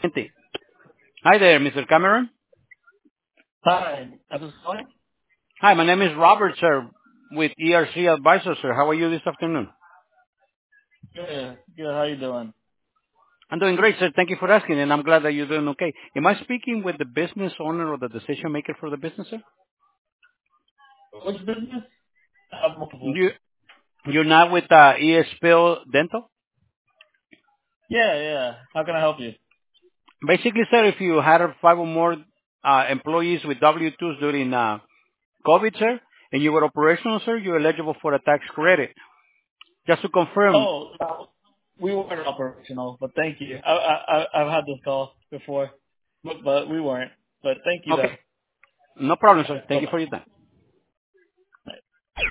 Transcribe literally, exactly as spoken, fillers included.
Gente. Hi there, Mister Cameron. Hi, how's it going? Hi, my name is Robert, sir, with E R C Advisors, sir. How are you this afternoon? Good, good. How you doing? I'm doing great, sir. Thank you for asking, and I'm glad that you're doing okay. Am I speaking with the business owner or the decision maker for the business, sir? Which business? I have multiple. You, you're not with uh, E S P L Dental? Yeah, yeah. How can I help you? Basically, sir, if you had five or more uh, employees with W twos during uh, COVID, sir, and you were operational, sir, you're eligible for a tax credit. Just to confirm, Oh, no, we weren't operational, but thank you. I, I, I- I've had this call before, but, but we weren't. But thank you, though. okay, no problem, sir. Bye Thank you bye. for your time.